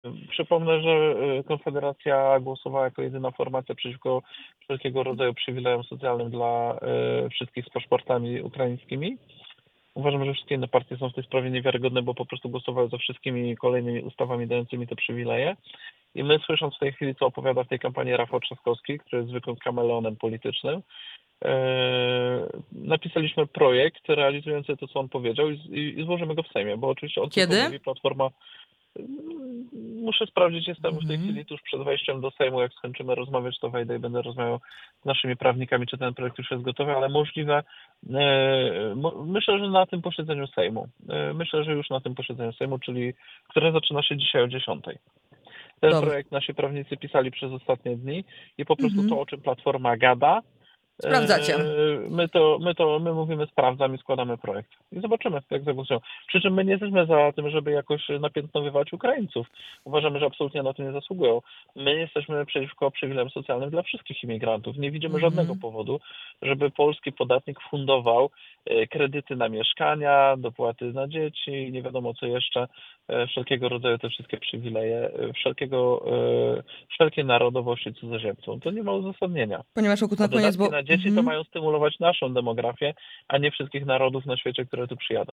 Przypomnę, że Konfederacja głosowała jako jedyna formacja przeciwko wszelkiego rodzaju przywilejom socjalnym dla wszystkich z paszportami ukraińskimi. Uważam, że wszystkie inne partie są w tej sprawie niewiarygodne, bo po prostu głosowały za wszystkimi kolejnymi ustawami dającymi te przywileje. I my, słysząc w tej chwili, co opowiada w tej kampanii Rafał Trzaskowski, który jest zwykłym kameleonem politycznym, napisaliśmy projekt realizujący to, co on powiedział i złożymy go w Sejmie, bo oczywiście on tylko Kiedy? mówi, Platforma. Muszę sprawdzić, jestem w tej chwili tuż przed wejściem do Sejmu. Jak skończymy rozmawiać, to wejdę i będę rozmawiał z naszymi prawnikami, czy ten projekt już jest gotowy, ale możliwe, myślę, że na tym posiedzeniu Sejmu. Myślę, że już na tym posiedzeniu Sejmu, czyli które zaczyna się dzisiaj o 10:00. Ten Dobrze. projekt nasi prawnicy pisali przez ostatnie dni i po prostu to, o czym Platforma gada, Sprawdzacie. my mówimy sprawdzam i składamy projekt. I zobaczymy, jak zagłosują. Przy czym my nie jesteśmy za tym, żeby jakoś napiętnowywać Ukraińców. Uważamy, że absolutnie na to nie zasługują. My jesteśmy przeciwko przywilejom socjalnym dla wszystkich imigrantów. Nie widzimy żadnego powodu, żeby polski podatnik fundował kredyty na mieszkania, dopłaty na dzieci, nie wiadomo co jeszcze, wszelkiego rodzaju te wszystkie przywileje, wszelkie narodowości cudzoziemcom. To nie ma uzasadnienia. Panie marszałku, A na koniec, dodatki bo... na dzieci to mają stymulować naszą demografię, a nie wszystkich narodów na świecie, które tu przyjadą.